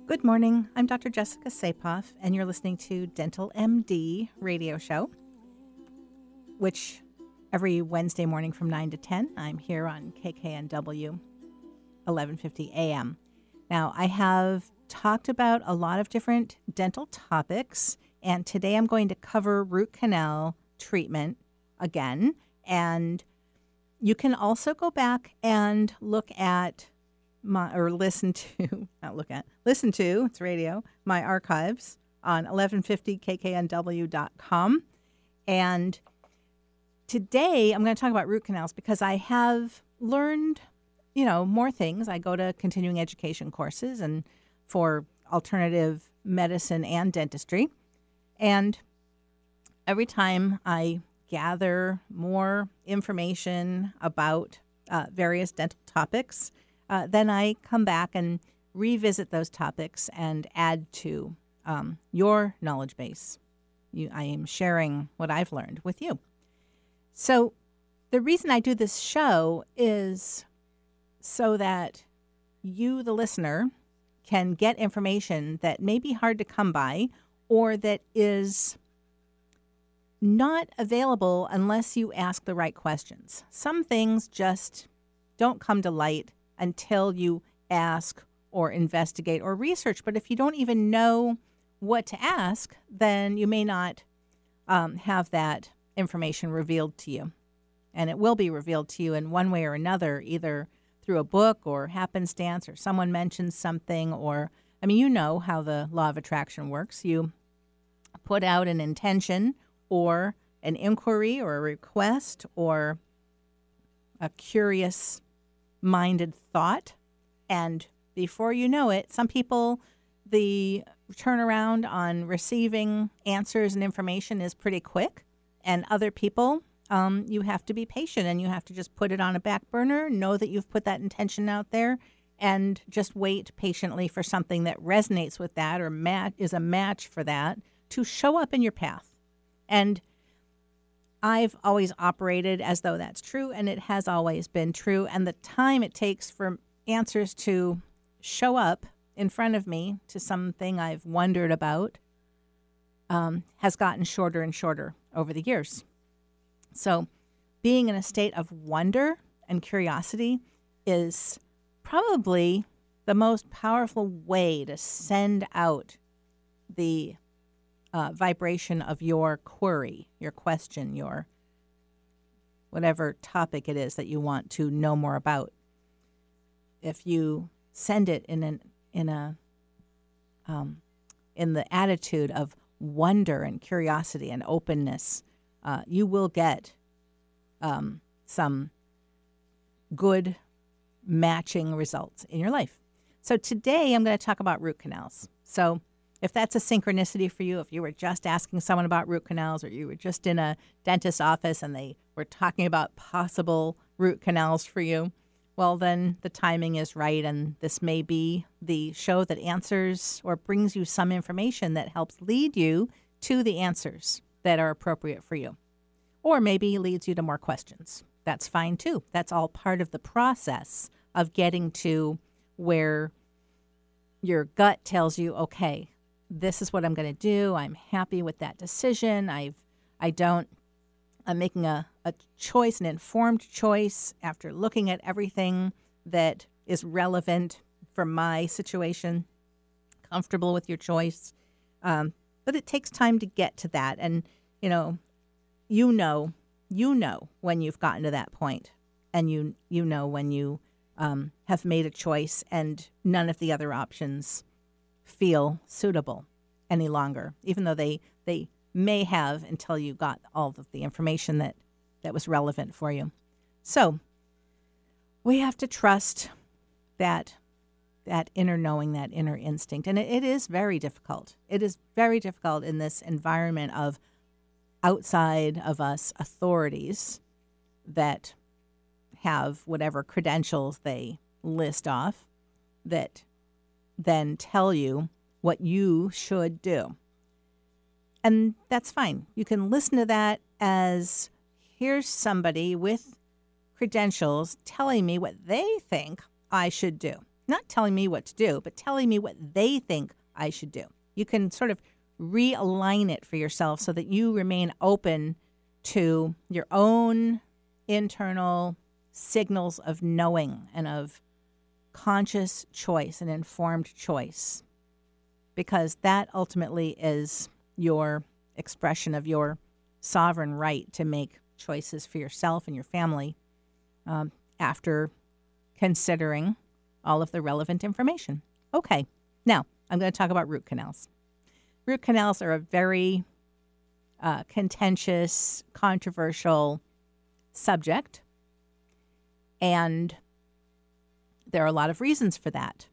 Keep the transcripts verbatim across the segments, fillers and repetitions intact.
Good morning. I'm Doctor Jessica Sapoff, and you're listening to Dental M D radio show, which every Wednesday morning from nine to ten, I'm here on K K N W, eleven fifty A M. Now, I have talked about a lot of different dental topics, and today I'm going to cover root canal treatment again. And you can also go back and look at my, or listen to, not look at, listen to, it's radio, my archives on eleven fifty K K N W dot com. And today I'm going to talk about root canals because I have learned, you know, more things. I go to continuing education courses and for alternative medicine and dentistry. And every time I gather more information about uh, various dental topics, uh, then I come back and revisit those topics and add to um, your knowledge base. You, I am sharing what I've learned with you. So the reason I do this show is so that you, the listener, can get information that may be hard to come by or that is not available unless you ask the right questions. Some things just don't come to light until you ask or investigate or research. But if you don't even know what to ask, then you may not um, have that information revealed to you. And it will be revealed to you in one way or another, either through a book or happenstance or someone mentions something or, I mean, you know how the law of attraction works. You put out an intention or an inquiry or a request or a curious-minded thought, and before you know it, some people, the turnaround on receiving answers and information is pretty quick, and other people, um, you have to be patient and you have to just put it on a back burner, know that you've put that intention out there, and just wait patiently for something that resonates with that or mat- is a match for that to show up in your path. And I've always operated as though that's true, and it has always been true. And the time it takes for answers to show up in front of me to something I've wondered about um, has gotten shorter and shorter over the years. So being in a state of wonder and curiosity is probably the most powerful way to send out the Uh, vibration of your query, your question, your whatever topic it is that you want to know more about. If you send it in an in a um, in the attitude of wonder and curiosity and openness, uh, you will get um, some good matching results in your life. So today I'm going to talk about root canals. So if that's a synchronicity for you, if you were just asking someone about root canals or you were just in a dentist's office and they were talking about possible root canals for you, well, then the timing is right, and this may be the show that answers or brings you some information that helps lead you to the answers that are appropriate for you, or maybe leads you to more questions. That's fine, too. That's all part of the process of getting to where your gut tells you, okay, this is what I'm going to do. I'm happy with that decision. I've, I don't, I'm making a, a choice, an informed choice after looking at everything that is relevant for my situation, comfortable with your choice. Um, but it takes time to get to that. And, you know, you know, you know when you've gotten to that point, and you, you know when you um, have made a choice and none of the other options feel suitable any longer, even though they they may have until you got all of the information that, that was relevant for you. So we have to trust that that inner knowing, that inner instinct. And it, it is very difficult. It is very difficult in this environment of outside of us authorities that have whatever credentials they list off that then tell you what you should do. And that's fine. You can listen to that as here's somebody with credentials telling me what they think I should do. not telling me what to do, but telling me what they think I should do. You can sort of realign it for yourself so that you remain open to your own internal signals of knowing and of conscious choice and informed choice, because that ultimately is your expression of your sovereign right to make choices for yourself and your family um, after considering all of the relevant information. Okay, now I'm going to talk about root canals. Root canals are a very uh, contentious, controversial subject, and there are a lot of reasons for that.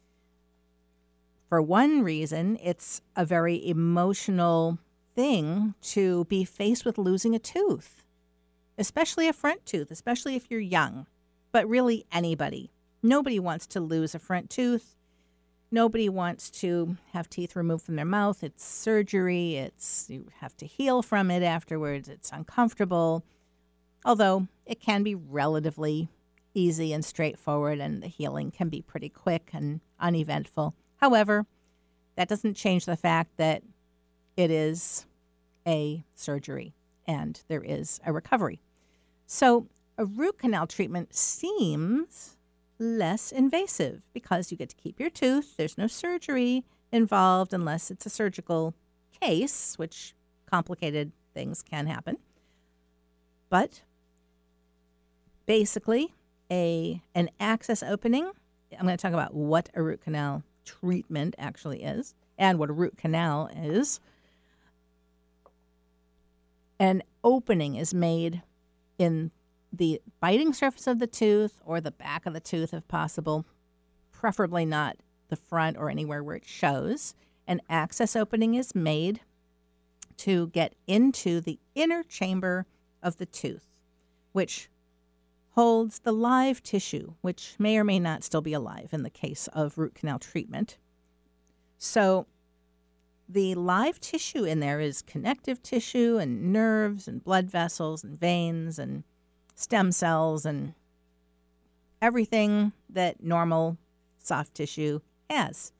For one reason, it's a very emotional thing to be faced with losing a tooth, especially a front tooth, especially if you're young, but really anybody. Nobody wants to lose a front tooth. Nobody wants to have teeth removed from their mouth. It's surgery. It's you have to heal from it afterwards. It's uncomfortable, although it can be relatively easy and straightforward, and the healing can be pretty quick and uneventful. However, that doesn't change the fact that it is a surgery and there is a recovery. So a root canal treatment seems less invasive because you get to keep your tooth. There's no surgery involved unless it's a surgical case, which complicated things can happen. But basically, a an access opening, I'm going to talk about what a root canal treatment actually is and what a root canal is. An opening is made in the biting surface of the tooth or the back of the tooth if possible, preferably not the front or anywhere where it shows. An access opening is made to get into the inner chamber of the tooth, which holds the live tissue, which may or may not still be alive in the case of root canal treatment. So the live tissue in there is connective tissue and nerves and blood vessels and veins and stem cells and everything that normal soft tissue has.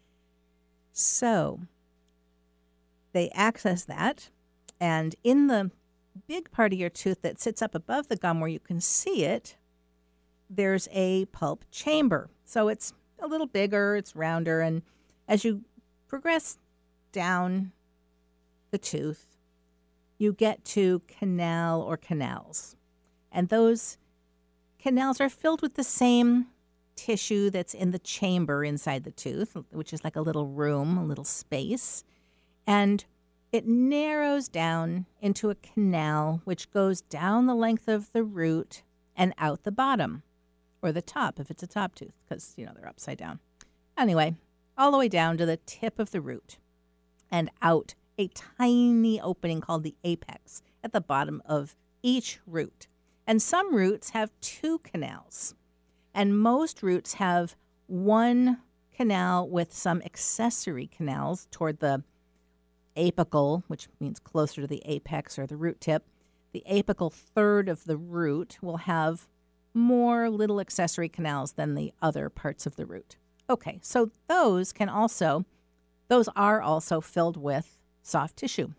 So they access that, and in the big part of your tooth that sits up above the gum where you can see it, there's a pulp chamber. So it's a little bigger, it's rounder, and as you progress down the tooth, you get to canal or canals. And those canals are filled with the same tissue that's in the chamber inside the tooth, which is like a little room, a little space. And it narrows down into a canal which goes down the length of the root and out the bottom, or the top if it's a top tooth, because, you know, they're upside down. Anyway, all the way down to the tip of the root and out a tiny opening called the apex at the bottom of each root. And some roots have two canals, and most roots have one canal with some accessory canals toward the apical, which means closer to the apex or the root tip. The apical third of the root will have more little accessory canals than the other parts of the root. Okay, so those can also, those are also filled with soft tissue.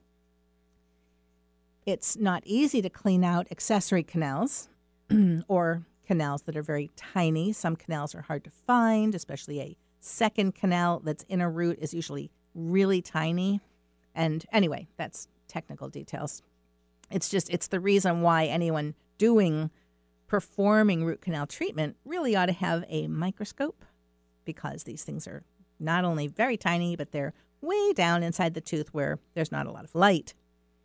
It's not easy to clean out accessory canals or canals that are very tiny. Some canals are hard to find, especially a second canal that's in a root is usually really tiny. And anyway, that's technical details. It's just, it's the reason why anyone doing, performing root canal treatment really ought to have a microscope, because these things are not only very tiny, but they're way down inside the tooth where there's not a lot of light.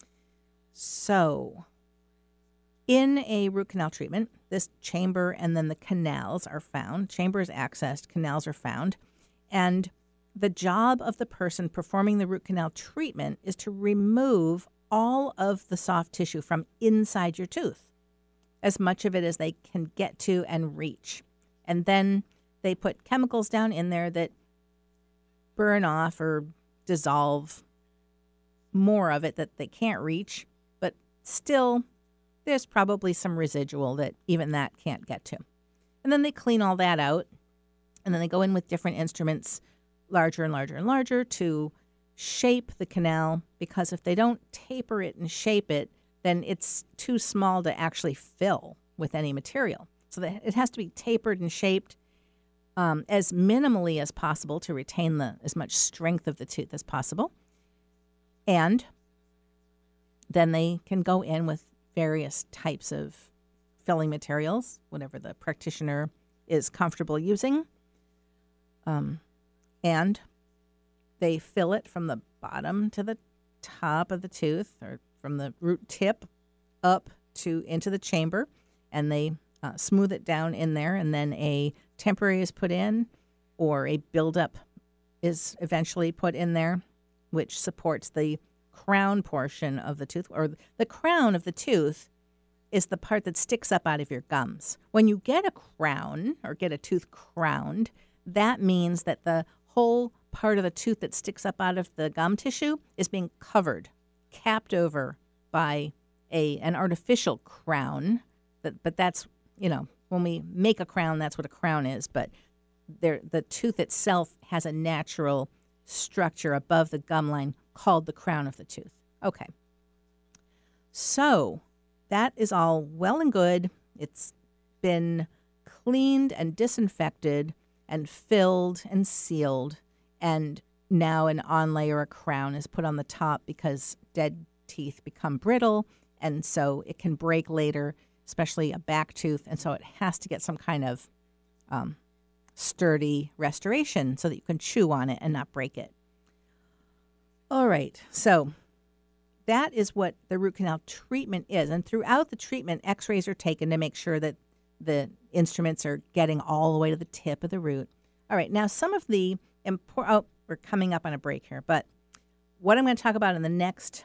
So in a root canal treatment, this chamber and then the canals are found. Chamber is accessed, canals are found, and the job of the person performing the root canal treatment is to remove all of the soft tissue from inside your tooth, as much of it as they can get to and reach. And then they put chemicals down in there that burn off or dissolve more of it that they can't reach, but still there's probably some residual that even that can't get to. And then they clean all that out, And then they go in with different instruments, larger and larger and larger, to shape the canal, because if they don't taper it and shape it, then it's too small to actually fill with any material. So that it has to be tapered and shaped um, as minimally as possible to retain the as much strength of the tooth as possible. And then they can go in with various types of filling materials, whatever the practitioner is comfortable using. Um, and they fill it from the bottom to the top of the tooth, or from the root tip up to into the chamber, and they uh, smooth it down in there, and then a temporary is put in, or a buildup is eventually put in there, which supports the crown portion of the tooth, or the crown of the tooth is the part that sticks up out of your gums. When you get a crown or get a tooth crowned, that means that the whole part of the tooth that sticks up out of the gum tissue is being covered, capped over by a an artificial crown. But, but that's, you know, when we make a crown, that's what a crown is. But there, the tooth itself has a natural structure above the gum line called the crown of the tooth. Okay. So that is all well and good. It's been cleaned and disinfected and filled and sealed, and now an onlay or a crown is put on the top because dead teeth become brittle, and so it can break later, especially a back tooth, and so it has to get some kind of um, sturdy restoration so that you can chew on it and not break it. All right, so that is what the root canal treatment is, and throughout the treatment, x-rays are taken to make sure that the instruments are getting all the way to the tip of the root. All right, now some of the important, oh, we're coming up on a break here, but what I'm going to talk about in the next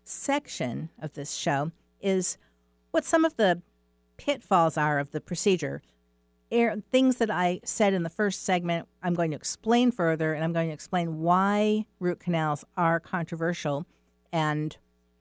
section of this show is what some of the pitfalls are of the procedure. Air, things that I said in the first segment, I'm going to explain further, and I'm going to explain why root canals are controversial and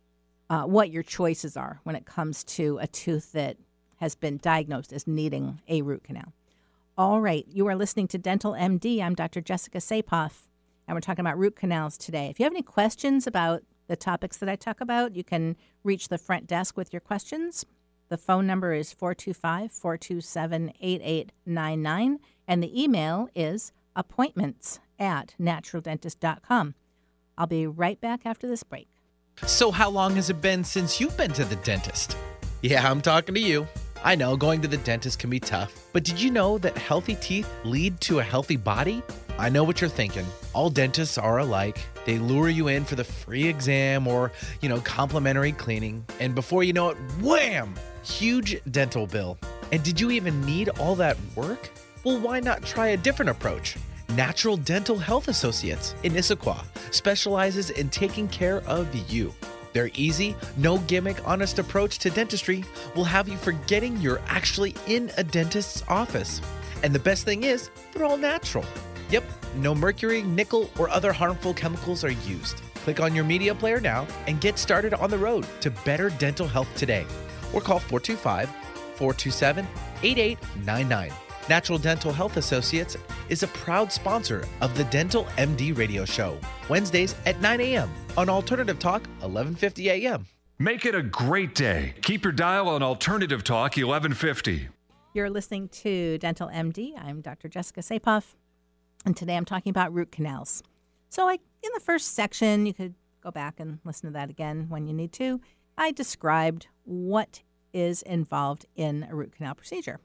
uh, what your choices are when it comes to a tooth that has been diagnosed as needing a root canal. All right, you are listening to Dental M D. I'm Doctor Jessica Sapoff, and we're talking about root canals today. If you have any questions about the topics that I talk about, you can reach the front desk with your questions. The phone number is four two five, four two seven, eight eight nine nine, and the email is appointments at natural dentist dot com. I'll be right back after this break. So how long has it been since you've been to the dentist? Yeah, I'm talking to you. I know going to the dentist can be tough, but did you know that healthy teeth lead to a healthy body? I know what you're thinking. All dentists are alike. They lure you in for the free exam or, you know, complimentary cleaning. And before you know it, wham! Huge dental bill. And did you even need all that work? Well, why not try a different approach? Natural Dental Health Associates in Issaquah specializes in taking care of you. Their easy, no gimmick, honest approach to dentistry will have you forgetting you're actually in a dentist's office. And the best thing is, they're all natural. Yep, no mercury, nickel, or other harmful chemicals are used. Click on your media player now and get started on the road to better dental health today. Or call four two five, four two seven, eight eight nine nine. Natural Dental Health Associates is a proud sponsor of the Dental M D radio show, Wednesdays at nine a.m. on Alternative Talk, eleven fifty a.m. Make it a great day. Keep your dial on Alternative Talk, eleven fifty. You're listening to Dental M D. I'm Doctor Jessica Sapoff, and today I'm talking about root canals. So I, in the first section, you could go back and listen to that again when you need to, I described what is involved in a root canal procedure.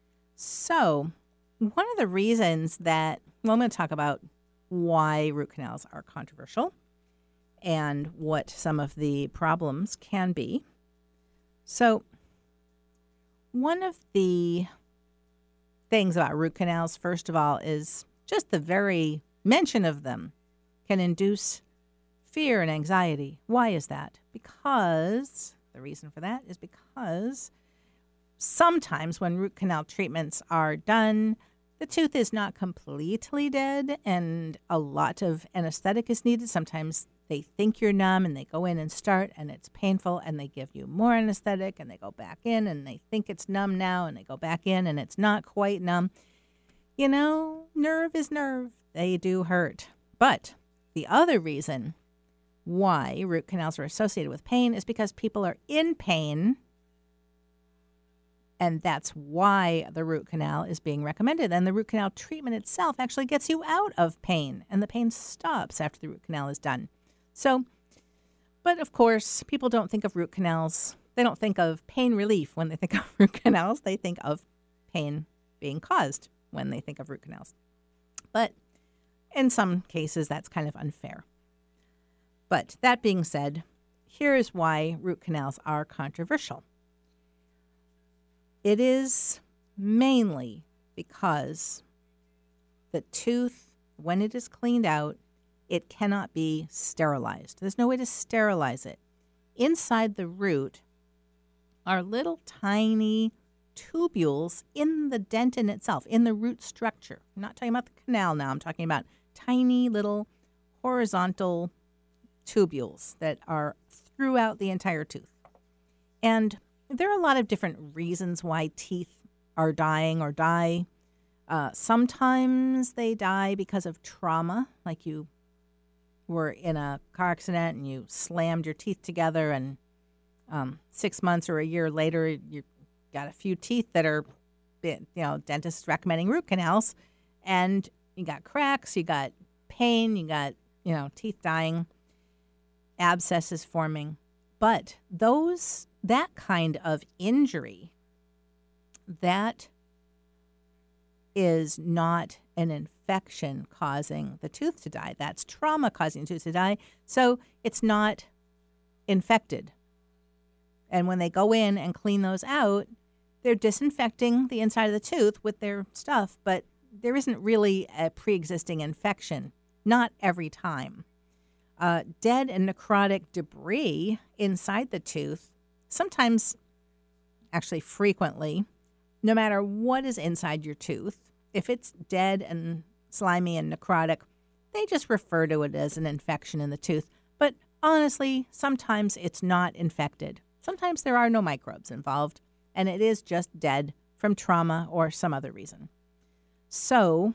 So one of the reasons that, well, I'm going to talk about why root canals are controversial and what some of the problems can be. So one of the things about root canals, first of all, is just the very mention of them can induce fear and anxiety. Why is that? Because, the reason for that is because sometimes when root canal treatments are done, the tooth is not completely dead and a lot of anesthetic is needed. Sometimes they think you're numb and they go in and start and it's painful and they give you more anesthetic and they go back in and they think it's numb now and they go back in and it's not quite numb. You know, nerve is nerve. They do hurt. But the other reason why root canals are associated with pain is because people are in pain, and that's why the root canal is being recommended. And the root canal treatment itself actually gets you out of pain, and the pain stops after the root canal is done. So, but of course, people don't think of root canals. They don't think of pain relief when they think of root canals. They think of pain being caused when they think of root canals. But in some cases, that's kind of unfair. But that being said, here is why root canals are controversial. It is mainly because the tooth, when it is cleaned out, it cannot be sterilized. There's no way to sterilize it. Inside the root are little tiny tubules in the dentin itself, in the root structure. I'm not talking about the canal now. I'm talking about tiny little horizontal tubules that are throughout the entire tooth. And there are a lot of different reasons why teeth are dying or die. Uh, sometimes they die because of trauma, like you were in a car accident and you slammed your teeth together, and um, six months or a year later, you got a few teeth that are, you know, dentists recommending root canals, and you got cracks, you got pain, you got, you know, teeth dying, abscesses forming. But those, that kind of injury, that is not an infection causing the tooth to die. That's trauma causing the tooth to die. So it's not infected. And when they go in and clean those out, they're disinfecting the inside of the tooth with their stuff, but there isn't really a pre-existing infection. Not every time. Uh, dead and necrotic debris inside the tooth, sometimes, actually frequently, no matter what is inside your tooth, if it's dead and slimy and necrotic, they just refer to it as an infection in the tooth. But honestly, sometimes it's not infected. Sometimes there are no microbes involved, and it is just dead from trauma or some other reason. So,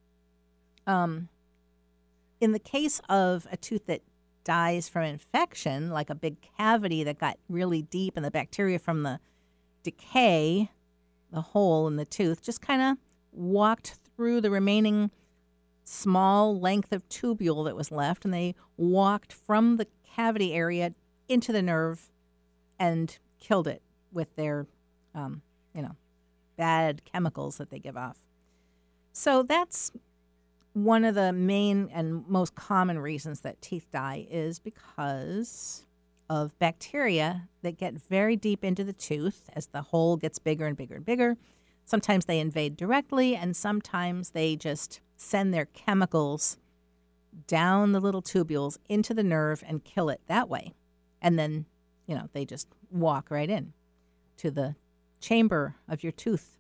um, in the case of a tooth that dies from infection, like a big cavity that got really deep and the bacteria from the decay, the hole in the tooth, just kind of walked through the remaining small length of tubule that was left, and they walked from the cavity area into the nerve and killed it with their, um, you know, bad chemicals that they give off. So that's one of the main and most common reasons that teeth die, is because of bacteria that get very deep into the tooth as the hole gets bigger and bigger and bigger. Sometimes they invade directly, and sometimes they just send their chemicals down the little tubules into the nerve and kill it that way. And then, you know, they just walk right in to the chamber of your tooth.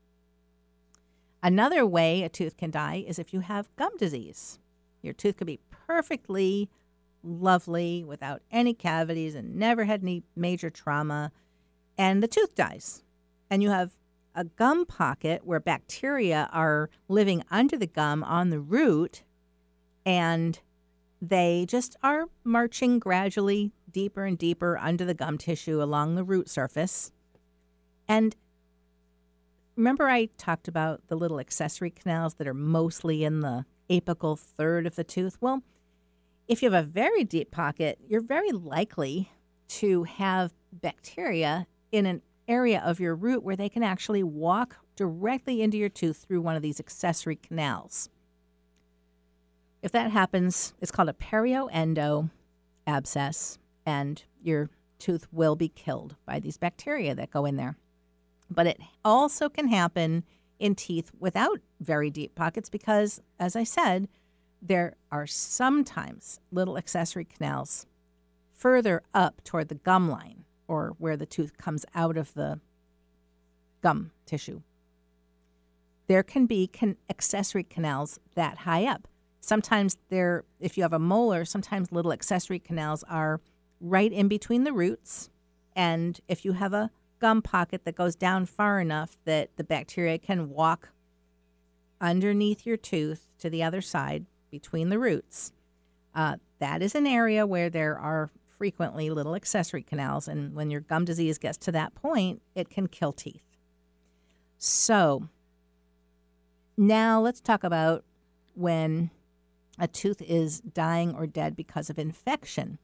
Another way a tooth can die is if you have gum disease. Your tooth could be perfectly lovely without any cavities and never had any major trauma, and the tooth dies. And you have a gum pocket where bacteria are living under the gum on the root, and they just are marching gradually deeper and deeper under the gum tissue along the root surface. And remember I talked about the little accessory canals that are mostly in the apical third of the tooth? Well, if you have a very deep pocket, you're very likely to have bacteria in an area of your root where they can actually walk directly into your tooth through one of these accessory canals. If that happens, it's called a perioendo abscess, and your tooth will be killed by these bacteria that go in there. But it also can happen in teeth without very deep pockets because, as I said, there are sometimes little accessory canals further up toward the gum line, or where the tooth comes out of the gum tissue. There can be can- accessory canals that high up. Sometimes there, if you have a molar, sometimes little accessory canals are right in between the roots. And if you have a gum pocket that goes down far enough that the bacteria can walk underneath your tooth to the other side between the roots, uh, that is an area where there are frequently little accessory canals. And when your gum disease gets to that point, it can kill teeth. So now let's talk about when a tooth is dying or dead because of infection.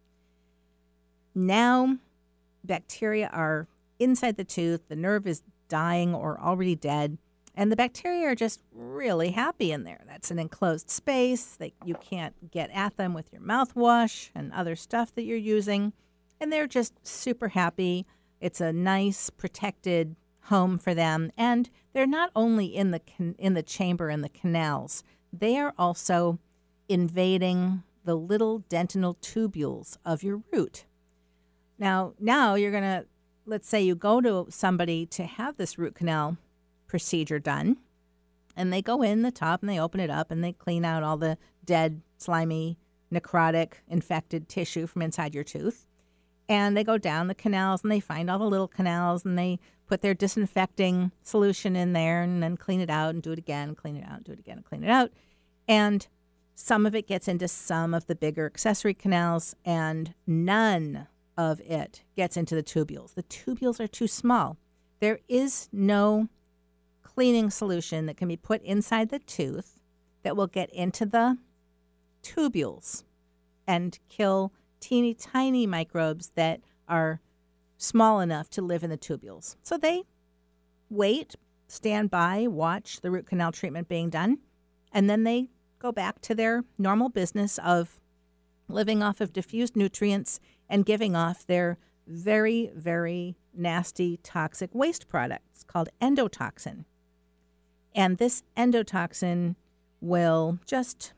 Now bacteria are inside the tooth, the nerve is dying or already dead, and the bacteria are just really happy in there. That's an enclosed space. They, you can't get at them with your mouthwash and other stuff that you're using, and they're just super happy. It's a nice, protected home for them, and they're not only in the can- in the chamber and the canals, they are also invading the little dentinal tubules of your root. Now, now you're going to, let's say you go to somebody to have this root canal procedure done, and they go in the top and they open it up and they clean out all the dead, slimy, necrotic, infected tissue from inside your tooth. And they go down the canals and they find all the little canals and they put their disinfecting solution in there and then clean it out and do it again, clean it out, do it again, and clean it out. And some of it gets into some of the bigger accessory canals, and none of it gets into the tubules. The tubules are too small. There is no cleaning solution that can be put inside the tooth that will get into the tubules and kill teeny tiny microbes that are small enough to live in the tubules. So they wait, stand by, watch the root canal treatment being done, and then they go back to their normal business of living off of diffused nutrients and giving off their very, very nasty toxic waste products called endotoxin. And this endotoxin will just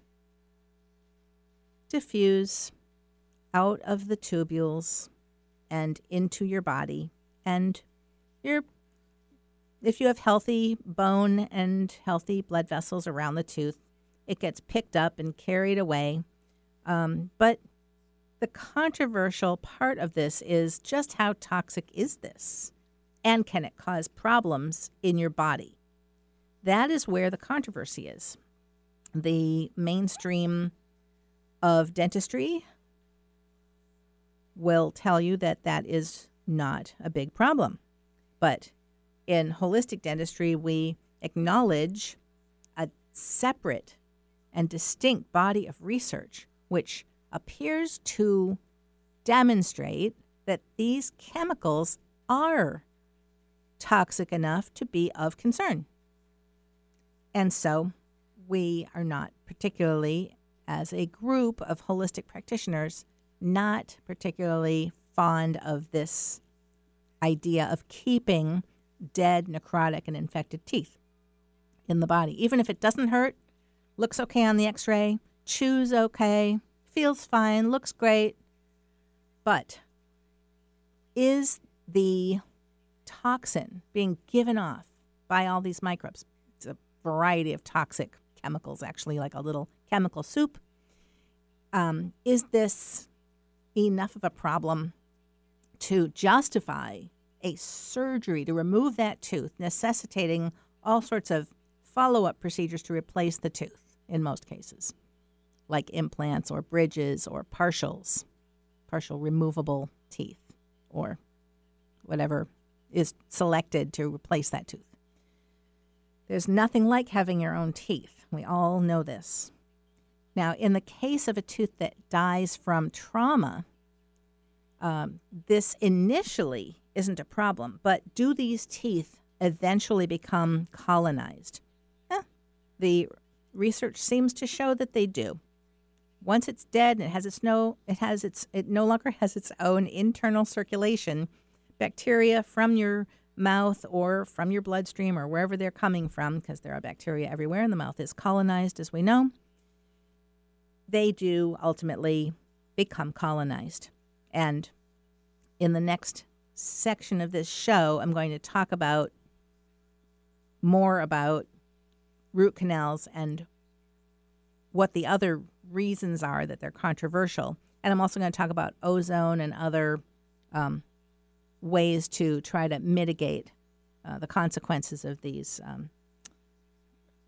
diffuse out of the tubules and into your body. And you're, if you have healthy bone and healthy blood vessels around the tooth, it gets picked up and carried away. Um, but the controversial part of this is just how toxic is this? And can it cause problems in your body? That is where the controversy is. The mainstream of dentistry will tell you that that is not a big problem. But in holistic dentistry, we acknowledge a separate and distinct body of research which appears to demonstrate that these chemicals are toxic enough to be of concern. And so we are not particularly, as a group of holistic practitioners, not particularly fond of this idea of keeping dead, necrotic, and infected teeth in the body. Even if it doesn't hurt, looks okay on the x-ray, chews okay, feels fine, looks great. But is the toxin being given off by all these microbes? It's a variety of toxic chemicals, actually, like a little chemical soup. Um, is this enough of a problem to justify a surgery to remove that tooth, necessitating all sorts of follow-up procedures to replace the tooth in most cases, like implants or bridges or partials, partial removable teeth, or whatever is selected to replace that tooth. There's nothing like having your own teeth. We all know this. Now, in the case of a tooth that dies from trauma, um, this initially isn't a problem, but do these teeth eventually become colonized? Eh, the research seems to show that they do. Once it's dead and it has its no, it has its, it no longer has its own internal circulation. Bacteria from your mouth or from your bloodstream or wherever they're coming from, because there are bacteria everywhere, and the mouth is colonized, as we know. They do ultimately become colonized. And in the next section of this show, I'm going to talk about more about root canals and what the other reasons are that they're controversial. And I'm also going to talk about ozone and other um, ways to try to mitigate uh, the consequences of these um,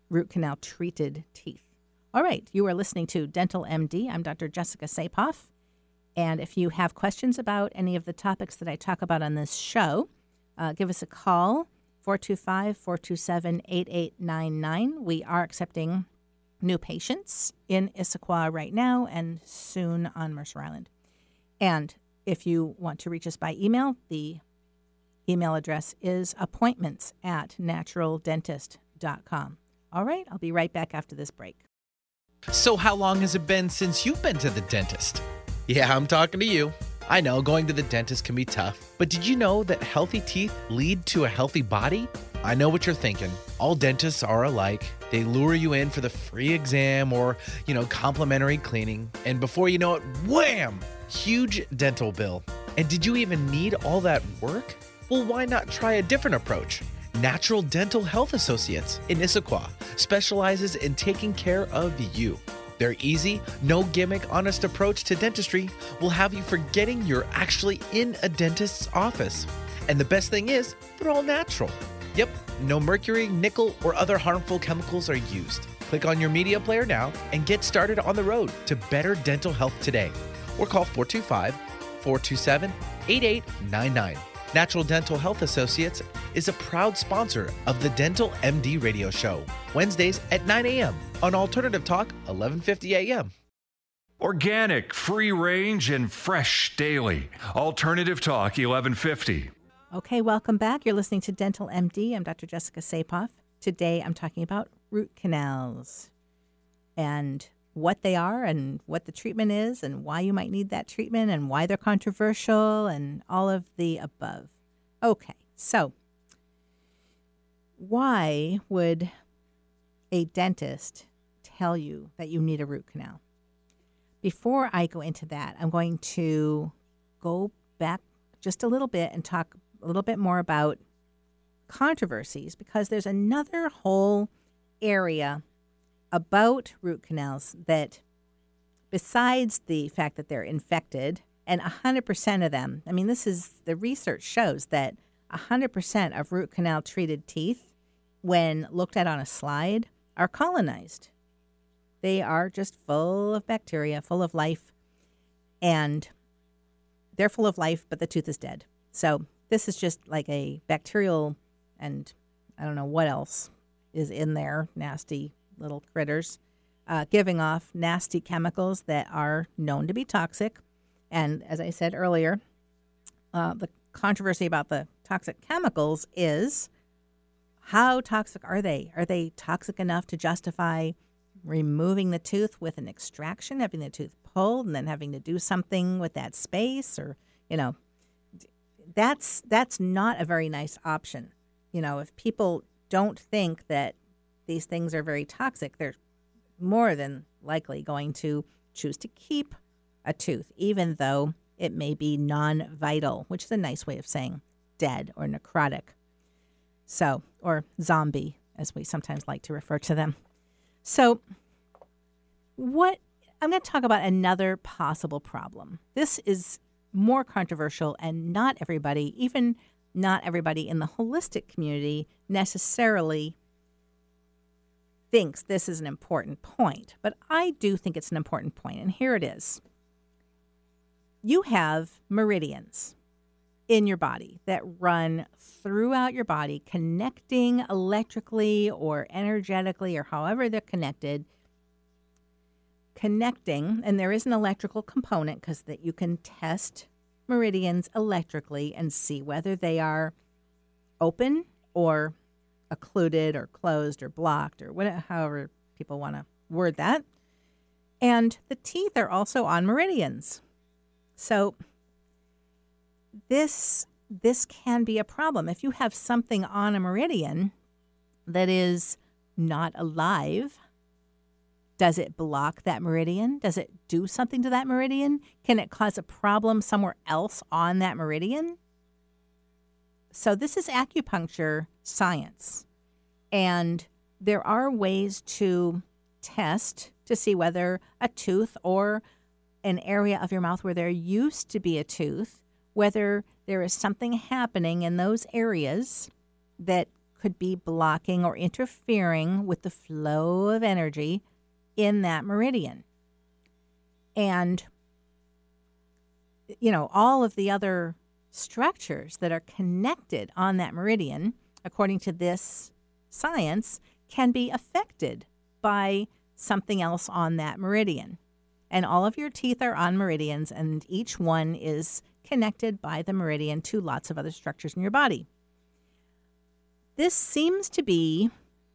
root canal treated teeth. All right, you are listening to Dental M D. I'm Doctor Jessica Sapoff. And if you have questions about any of the topics that I talk about on this show, uh, give us a call, four two five, four two seven, eight eight nine nine. We are accepting new patients in Issaquah right now and soon on Mercer Island. And if you want to reach us by email, the email address is appointments at natural dentist dot com. All right, I'll be right back after this break. So how long has it been since you've been to the dentist? Yeah, I'm talking to you. I know going to the dentist can be tough, but did you know that healthy teeth lead to a healthy body? I know what you're thinking. All dentists are alike. They lure you in for the free exam or, you know, complimentary cleaning. And before you know it, wham! Huge dental bill. And did you even need all that work? Well, why not try a different approach? Natural Dental Health Associates in Issaquah specializes in taking care of you. Their easy, no gimmick, honest approach to dentistry will have you forgetting you're actually in a dentist's office. And the best thing is, they're all natural. Yep, no mercury, nickel, or other harmful chemicals are used. Click on your media player now and get started on the road to better dental health today. Or call four two five, four two seven, eight eight nine nine. Natural Dental Health Associates is a proud sponsor of the Dental M D radio show, Wednesdays at nine a.m. on Alternative Talk, eleven fifty a.m. Organic, free range, and fresh daily. Alternative Talk, eleven fifty. Okay, welcome back. You're listening to Dental M D. I'm Doctor Jessica Sapoff. Today I'm talking about root canals and what they are and what the treatment is and why you might need that treatment and why they're controversial and all of the above. Okay, so why would a dentist tell you that you need a root canal? Before I go into that, I'm going to go back just a little bit and talk a little bit more about controversies, because there's another whole area about root canals that, besides the fact that they're infected, and one hundred percent of them, I mean, this is, the research shows that one hundred percent of root canal treated teeth, when looked at on a slide, are colonized. They are just full of bacteria, full of life, and they're full of life, but the tooth is dead. So this is just like a bacterial, and I don't know what else is in there, nasty little critters, uh, giving off nasty chemicals that are known to be toxic. And as I said earlier, uh, the controversy about the toxic chemicals is, how toxic are they? Are they toxic enough to justify removing the tooth with an extraction, having the tooth pulled, and then having to do something with that space? Or, you know, that's that's not a very nice option. You know, if people don't think that these things are very toxic, they're more than likely going to choose to keep a tooth, even though it may be non-vital, which is a nice way of saying dead or necrotic. So, or zombie, as we sometimes like to refer to them. So, what I'm going to talk about another possible problem. This is more controversial, and not everybody, even not everybody in the holistic community, necessarily thinks this is an important point, but I do think it's an important point, and here it is. You have meridians in your body that run throughout your body, connecting electrically or energetically or however they're connected, connecting, and there is an electrical component because that you can test meridians electrically and see whether they are open or occluded or closed or blocked or whatever, however people want to word that. And the teeth are also on meridians. So this this can be a problem. If you have something on a meridian that is not alive, does it block that meridian? Does it do something to that meridian? Can it cause a problem somewhere else on that meridian? So this is acupuncture science, and there are ways to test to see whether a tooth or an area of your mouth where there used to be a tooth, whether there is something happening in those areas that could be blocking or interfering with the flow of energy in that meridian. And, you know, all of the other structures that are connected on that meridian, according to this science, can be affected by something else on that meridian. And all of your teeth are on meridians, and each one is connected by the meridian to lots of other structures in your body. This seems to be,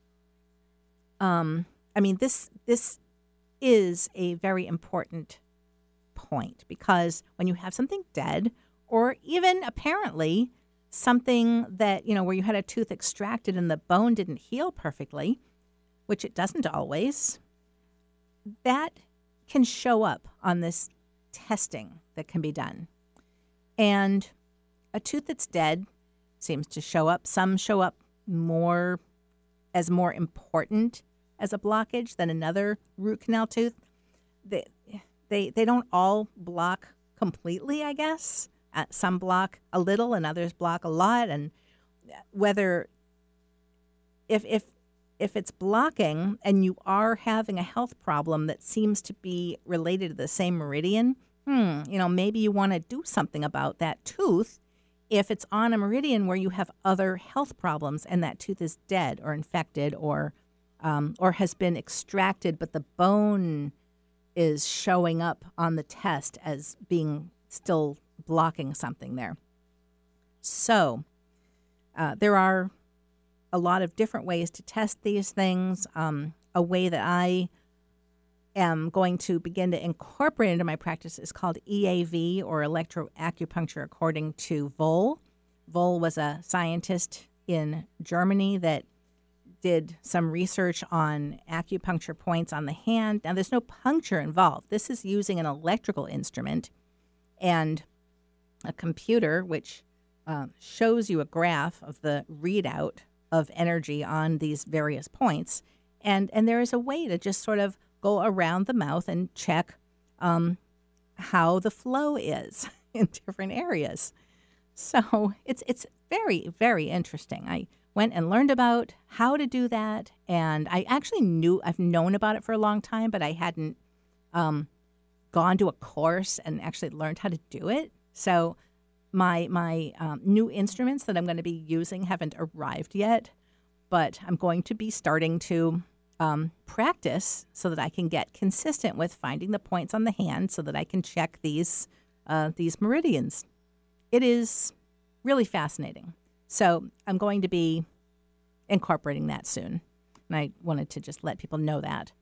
um, I mean, this this is a very important point, because when you have something dead, or even apparently something that, you know, where you had a tooth extracted and the bone didn't heal perfectly, which it doesn't always, that can show up on this testing that can be done. And a tooth that's dead seems to show up. Some show up more as more important as a blockage than another root canal tooth. They they they don't all block completely, I guess. Uh, some block a little and others block a lot. And whether if if if it's blocking and you are having a health problem that seems to be related to the same meridian, hmm, you know, maybe you want to do something about that tooth if it's on a meridian where you have other health problems and that tooth is dead or infected or um, or has been extracted, but the bone is showing up on the test as being still blocking something there. So uh, there are a lot of different ways to test these things. Um, a way that I am going to begin to incorporate into my practice is called E A V, or electroacupuncture, according to Voll. Voll was a scientist in Germany that did some research on acupuncture points on the hand. Now, there's no puncture involved. This is using an electrical instrument and a computer, which uh, shows you a graph of the readout of energy on these various points. And, and there is a way to just sort of go around the mouth and check um, how the flow is in different areas. So it's it's very, very interesting. I went and learned about how to do that, and I actually knew, I've known about it for a long time, but I hadn't um, gone to a course and actually learned how to do it. So my my um, new instruments that I'm going to be using haven't arrived yet, but I'm going to be starting to um, practice so that I can get consistent with finding the points on the hand so that I can check these uh, these meridians. It is really fascinating. So I'm going to be incorporating that soon, and I wanted to just let people know that.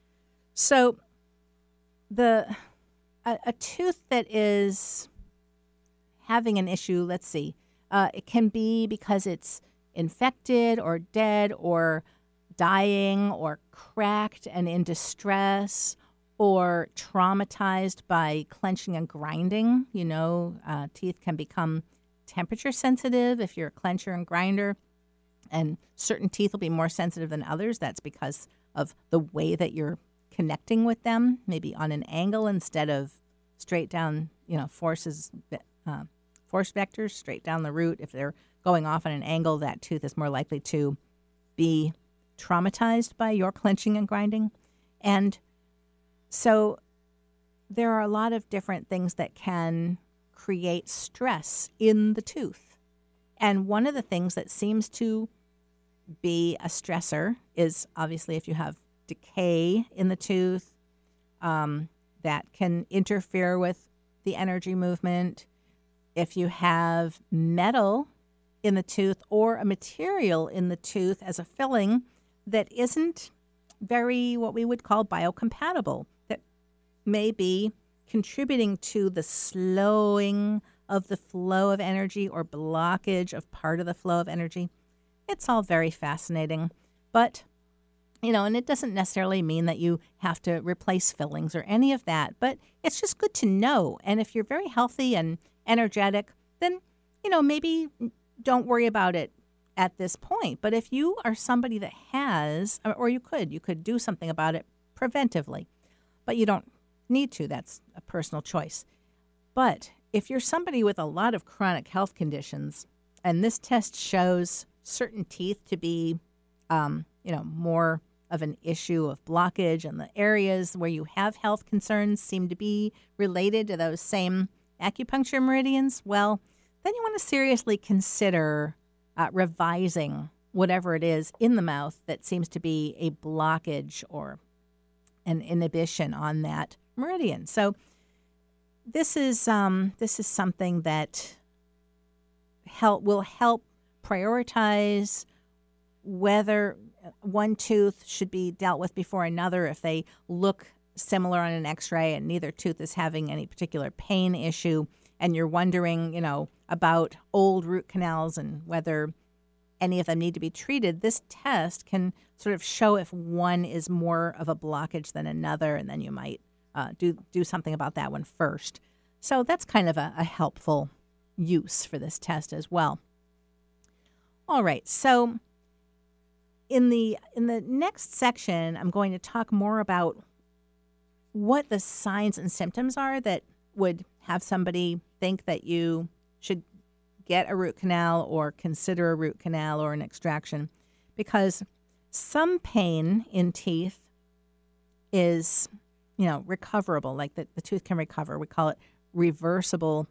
So the a, a tooth that is having an issue, let's see, uh, it can be because it's infected or dead or dying or cracked and in distress or traumatized by clenching and grinding. You know, uh, teeth can become temperature sensitive if you're a clencher and grinder, and certain teeth will be more sensitive than others. That's because of the way that you're connecting with them, maybe on an angle instead of straight down, you know, forces, uh, force vectors straight down the root. If they're going off on an angle, that tooth is more likely to be traumatized by your clenching and grinding. And so there are a lot of different things that can create stress in the tooth. And one of the things that seems to be a stressor is obviously if you have decay in the tooth, um, that can interfere with the energy movement. If you have metal in the tooth or a material in the tooth as a filling that isn't very what we would call biocompatible, that may be contributing to the slowing of the flow of energy or blockage of part of the flow of energy. It's all very fascinating. But, you know, and it doesn't necessarily mean that you have to replace fillings or any of that, but it's just good to know. And if you're very healthy and energetic, then, you know, maybe don't worry about it at this point. But if you are somebody that has, or you could, you could do something about it preventively, but you don't need to. That's a personal choice. But if you're somebody with a lot of chronic health conditions, and this test shows certain teeth to be, um, you know, more of an issue of blockage, and the areas where you have health concerns seem to be related to those same acupuncture meridians, well, then you want to seriously consider uh, revising whatever it is in the mouth that seems to be a blockage or an inhibition on that meridian. So this is um, this is something that help will help prioritize whether one tooth should be dealt with before another if they look similar on an x-ray and neither tooth is having any particular pain issue, and you're wondering, you know, about old root canals and whether any of them need to be treated. This test can sort of show if one is more of a blockage than another, and then you might uh, do do something about that one first. So that's kind of a, a helpful use for this test as well. All right, so in the in the next section, I'm going to talk more about what the signs and symptoms are that would have somebody think that you should get a root canal or consider a root canal or an extraction, because some pain in teeth is, you know, recoverable, like the, the tooth can recover. We call it reversible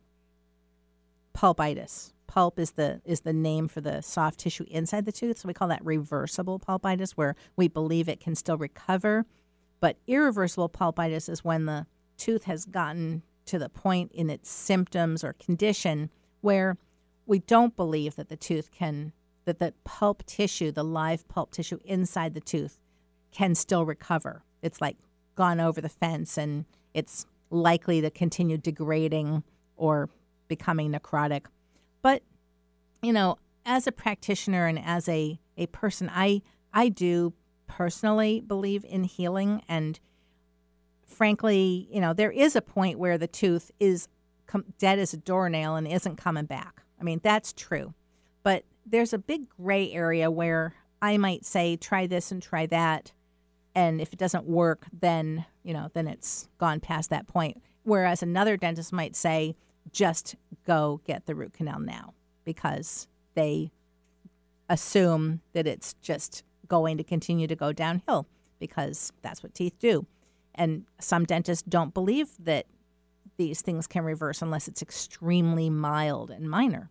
pulpitis. Pulp is the is the name for the soft tissue inside the tooth, so we call that reversible pulpitis, where we believe it can still recover. But irreversible pulpitis is when the tooth has gotten to the point in its symptoms or condition where we don't believe that the tooth can, that the pulp tissue, the live pulp tissue inside the tooth can still recover. It's like gone over the fence and it's likely to continue degrading or becoming necrotic. But, you know, as a practitioner and as a, a person, I I do personally believe in healing. And frankly, you know, there is a point where the tooth is com- dead as a doornail and isn't coming back. I mean, that's true. But there's a big gray area where I might say, try this and try that. And if it doesn't work, then, you know, then it's gone past that point. Whereas another dentist might say, just go get the root canal now, because they assume that it's just going to continue to go downhill, because that's what teeth do. And some dentists don't believe that these things can reverse unless it's extremely mild and minor.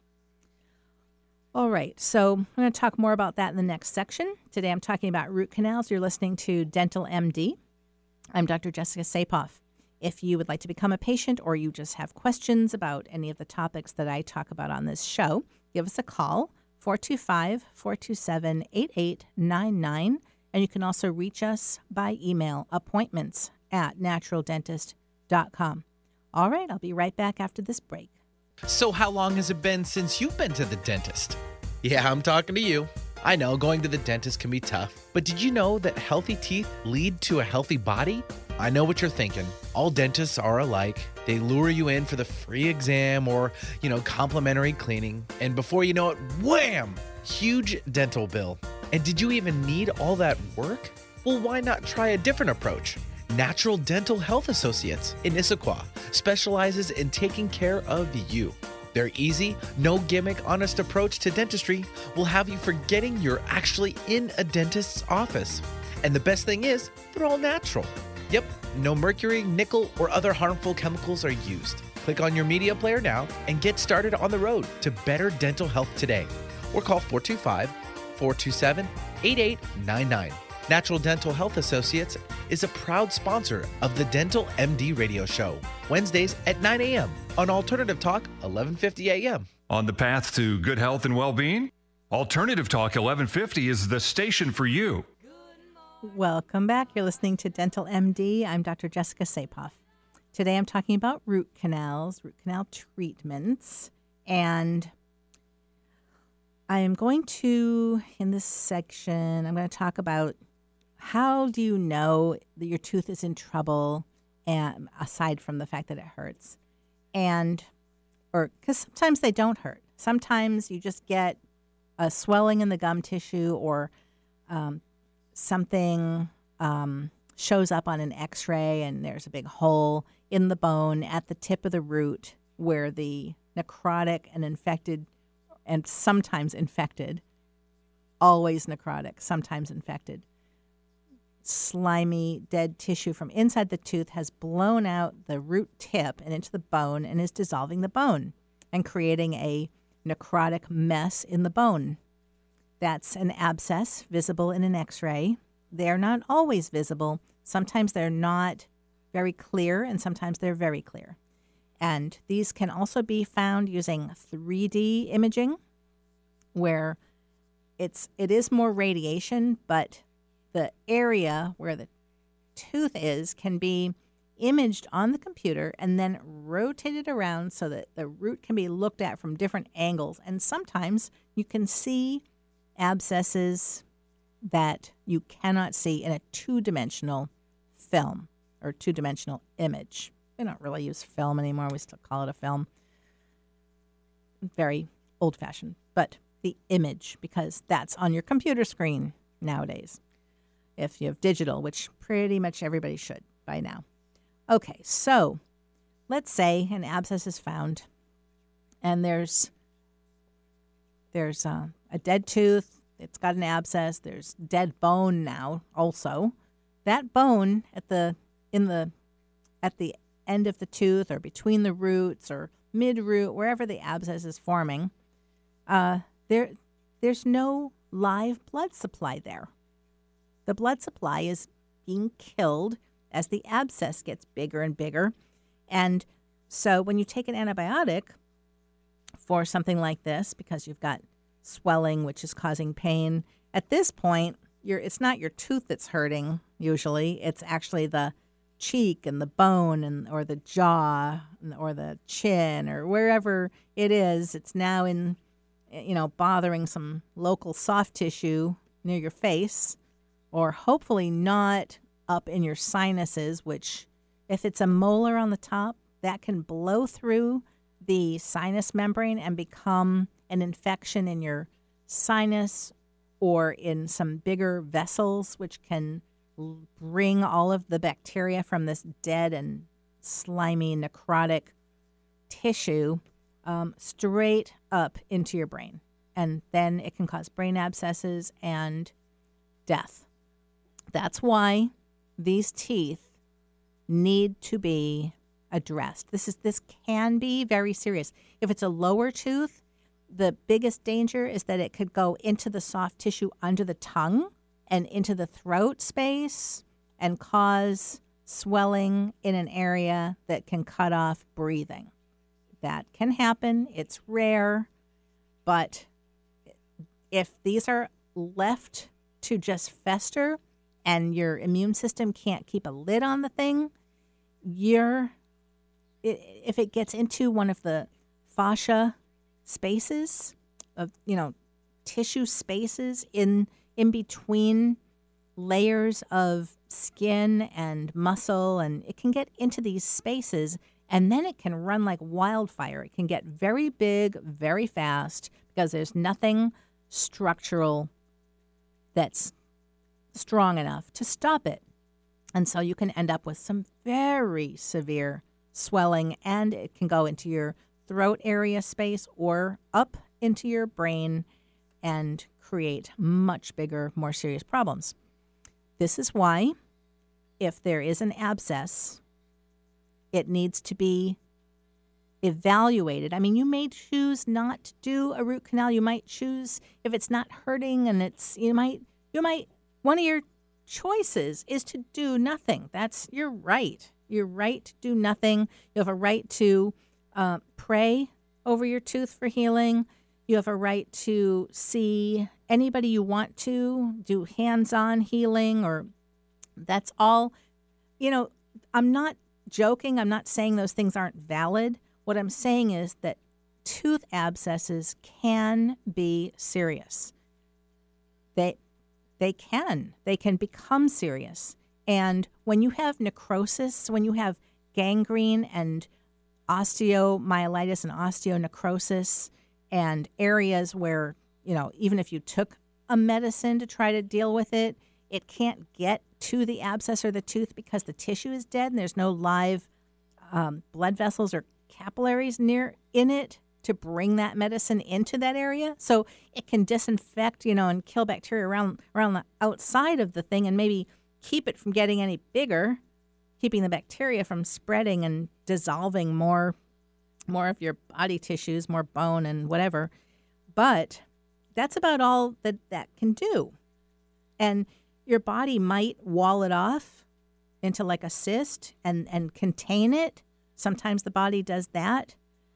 All right, so I'm going to talk more about that in the next section. Today I'm talking about root canals. You're listening to Dental M D. I'm Doctor Jessica Sapoff. If you would like to become a patient or you just have questions about any of the topics that I talk about on this show, give us a call, four two five, four two seven, eight eight nine nine. And you can also reach us by email, appointments at natural dentist dot com. All right, I'll be right back after this break. So how long has it been since you've been to the dentist? Yeah, I'm talking to you. I know going to the dentist can be tough, but did you know that healthy teeth lead to a healthy body? I know what you're thinking. All dentists are alike. They lure you in for the free exam or, you know, complimentary cleaning. And before you know it, wham! Huge dental bill. And did you even need all that work? Well, why not try a different approach? Natural Dental Health Associates in Issaquah specializes in taking care of you. Their easy, no gimmick, honest approach to dentistry will have you forgetting you're actually in a dentist's office. And the best thing is, they're all natural. Yep, no mercury, nickel, or other harmful chemicals are used. Click on your media player now and get started on the road to better dental health today. Or call four two five, four two seven, eight eight nine nine. Natural Dental Health Associates is a proud sponsor of the Dental M D radio show, Wednesdays at nine a.m. on Alternative Talk, eleven fifty a.m. On the path to good health and well-being? Alternative Talk eleven fifty is the station for you. Welcome back. You're listening to Dental M D. I'm Doctor Jessica Sapoff. Today I'm talking about root canals, root canal treatments, and I am going to, in this section, I'm going to talk about how do you know that your tooth is in trouble, and aside from the fact that it hurts, and or because sometimes they don't hurt. Sometimes you just get a swelling in the gum tissue, or um, something um, shows up on an x-ray and there's a big hole in the bone at the tip of the root where the necrotic and infected and sometimes infected always necrotic, sometimes infected. Slimy, dead tissue from inside the tooth has blown out the root tip and into the bone and is dissolving the bone and creating a necrotic mess in the bone. That's an abscess visible in an x-ray. They're not always visible. Sometimes they're not very clear, and sometimes they're very clear. And these can also be found using three D imaging, where it's it is more radiation, but the area where the tooth is can be imaged on the computer and then rotated around so that the root can be looked at from different angles. And sometimes you can see abscesses that you cannot see in a two-dimensional film or two-dimensional image. We don't really use film anymore. We still call it a film. Very old-fashioned. But the image, because that's on your computer screen nowadays. If you have digital, which pretty much everybody should by now. Okay, so let's say an abscess is found, and there's there's uh, a dead tooth. It's got an abscess. There's dead bone now also. That bone at the in the at the end of the tooth or between the roots or mid-root, wherever the abscess is forming, uh, there there's no live blood supply there. The blood supply is being killed as the abscess gets bigger and bigger. And so when you take an antibiotic for something like this, because you've got swelling, which is causing pain, at this point, you're, it's not your tooth that's hurting usually. It's actually the cheek and the bone and or the jaw or the chin or wherever it is. It's now in, you know, bothering some local soft tissue near your face, or hopefully not up in your sinuses, which if it's a molar on the top, that can blow through the sinus membrane and become an infection in your sinus or in some bigger vessels, which can bring all of the bacteria from this dead and slimy necrotic tissue um, straight up into your brain. And then it can cause brain abscesses and death. That's why these teeth need to be addressed. This is this can be very serious. If it's a lower tooth, the biggest danger is that it could go into the soft tissue under the tongue and into the throat space and cause swelling in an area that can cut off breathing. That can happen. It's rare. But if these are left to just fester and your immune system can't keep a lid on the thing, you're, if it gets into one of the fascia spaces of, you know, tissue spaces in in between layers of skin and muscle, and it can get into these spaces, and then it can run like wildfire. It can get very big, very fast, because there's nothing structural that's strong enough to stop it. And so you can end up with some very severe swelling, and it can go into your throat area space or up into your brain and create much bigger, more serious problems. This is why if there is an abscess, it needs to be evaluated. I mean, you may choose not to do a root canal. You might choose, if it's not hurting and it's, you might, you might, one of your choices is to do nothing. That's your right. Your right to do nothing. You have a right to uh, pray over your tooth for healing. You have a right to see anybody you want to, do hands-on healing, or that's all. You know, I'm not joking. I'm not saying those things aren't valid. What I'm saying is that tooth abscesses can be serious. They they can. They can become serious. And when you have necrosis, when you have gangrene and osteomyelitis and osteonecrosis and areas where, you know, even if you took a medicine to try to deal with it, it can't get to the abscess or the tooth because the tissue is dead and there's no live um, blood vessels or capillaries near in it to bring that medicine into that area. So it can disinfect, you know, and kill bacteria around around the outside of the thing and maybe keep it from getting any bigger, keeping the bacteria from spreading and dissolving more more of your body tissues, more bone and whatever. But that's about all that that can do. And your body might wall it off into like a cyst and, and contain it. Sometimes the body does that.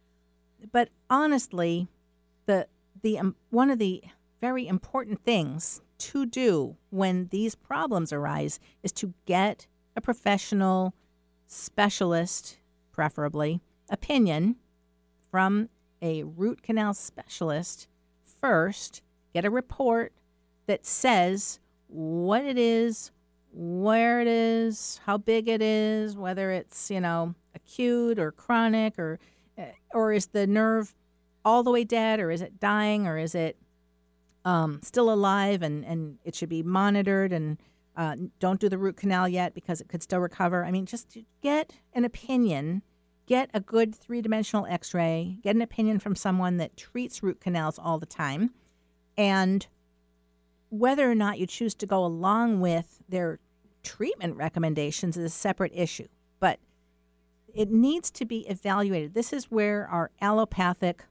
But honestly, the the um, one of the very important things to do when these problems arise is to get a professional specialist, preferably, opinion from a root canal specialist first. Get a report that says what it is, where it is, how big it is, whether it's, you know, acute or chronic, or or is the nerve all the way dead, or is it dying, or is it um, still alive and, and it should be monitored, and uh, don't do the root canal yet because it could still recover. I mean, just to get an opinion, get a good three-dimensional x-ray, get an opinion from someone that treats root canals all the time, and whether or not you choose to go along with their treatment recommendations is a separate issue. But it needs to be evaluated. This is where our allopathic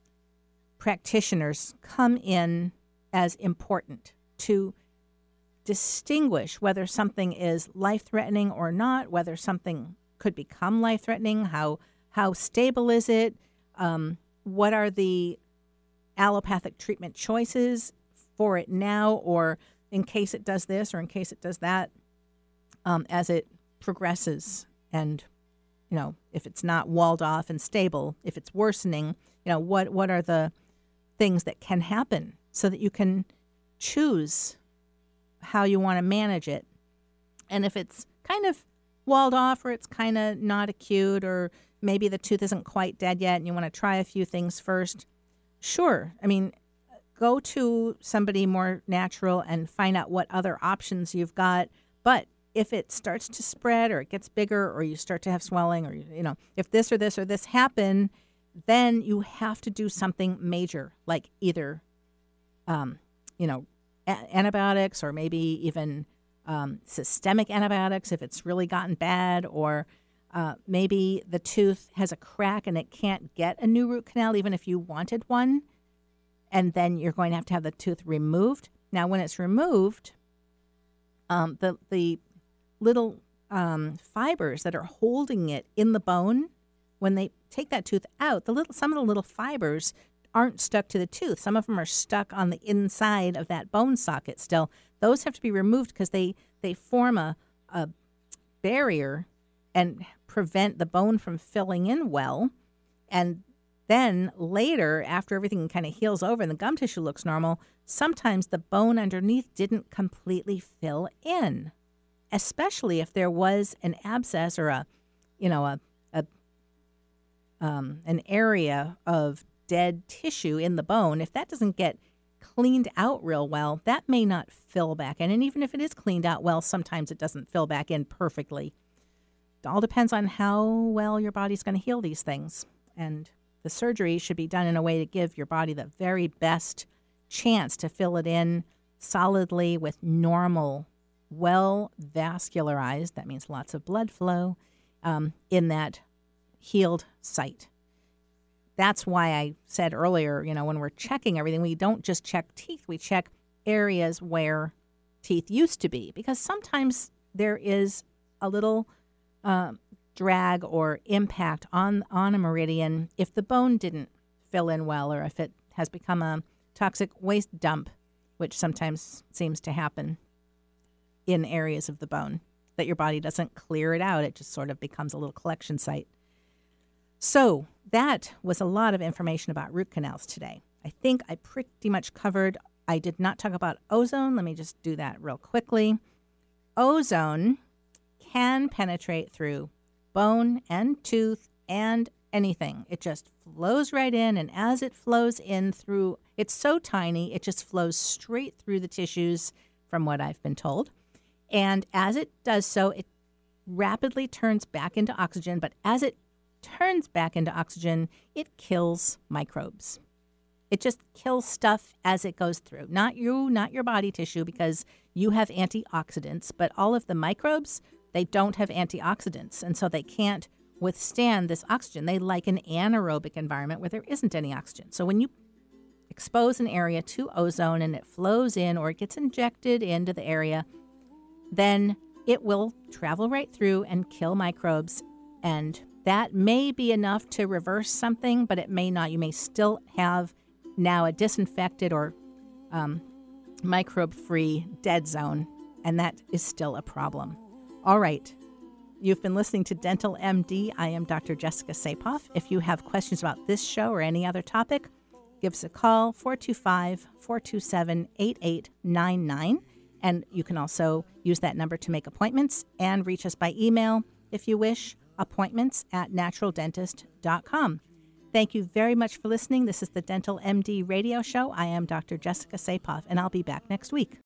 practitioners come in as important to distinguish whether something is life-threatening or not, whether something could become life-threatening, how how stable is it, um, what are the allopathic treatment choices for it now, or in case it does this or in case it does that, um, as it progresses. And, you know, if it's not walled off and stable, if it's worsening, you know, what, what are the things that can happen so that you can choose how you want to manage it. And if it's kind of walled off, or it's kind of not acute, or maybe the tooth isn't quite dead yet and you want to try a few things first, sure. I mean, go to somebody more natural and find out what other options you've got. But if it starts to spread, or it gets bigger, or you start to have swelling, or, you know, if this or this or this happen, then you have to do something major, like either, um, you know, a- antibiotics, or maybe even um, systemic antibiotics if it's really gotten bad, or uh, maybe the tooth has a crack and it can't get a new root canal even if you wanted one. And then you're going to have to have the tooth removed. Now, when it's removed, um, the the little um, fibers that are holding it in the bone, when they take that tooth out, the little some of the little fibers aren't stuck to the tooth. Some of them are stuck on the inside of that bone socket still. Those have to be removed because they, they form a, a barrier and prevent the bone from filling in well. And then later, after everything kind of heals over and the gum tissue looks normal, sometimes the bone underneath didn't completely fill in, especially if there was an abscess or a, you know, a, a um, an area of dead tissue in the bone. If that doesn't get cleaned out real well, that may not fill back in. And even if it is cleaned out well, sometimes it doesn't fill back in perfectly. It all depends on how well your body's going to heal these things. And the surgery should be done in a way to give your body the very best chance to fill it in solidly with normal, well vascularized, that means lots of blood flow, um, in that healed site. That's why I said earlier, you know, when we're checking everything, we don't just check teeth, we check areas where teeth used to be, because sometimes there is a little uh, drag or impact on, on a meridian if the bone didn't fill in well, or if it has become a toxic waste dump, which sometimes seems to happen in areas of the bone, that your body doesn't clear it out. It just sort of becomes a little collection site. So that was a lot of information about root canals today. I think I pretty much covered. I did not talk about ozone. Let me just do that real quickly. Ozone can penetrate through bone and tooth and anything. It just flows right in, and as it flows in through, it's so tiny, it just flows straight through the tissues, from what I've been told. And as it does so, it rapidly turns back into oxygen, but as it turns back into oxygen, it kills microbes. It just kills stuff as it goes through. Not you, not your body tissue, because you have antioxidants, but all of the microbes, they don't have antioxidants, and so they can't withstand this oxygen. They like an anaerobic environment where there isn't any oxygen. So when you expose an area to ozone and it flows in or it gets injected into the area, then it will travel right through and kill microbes. And that may be enough to reverse something, but it may not. You may still have now a disinfected or um, microbe-free dead zone, and that is still a problem. All right. You've been listening to Dental M D. I am Doctor Jessica Sapoff. If you have questions about this show or any other topic, give us a call, four two five, four two seven, eight eight nine nine. And you can also use that number to make appointments and reach us by email if you wish, appointments at natural dentist dot com. Thank you very much for listening. This is the Dental M D radio show. I am Doctor Jessica Sapoff, and I'll be back next week.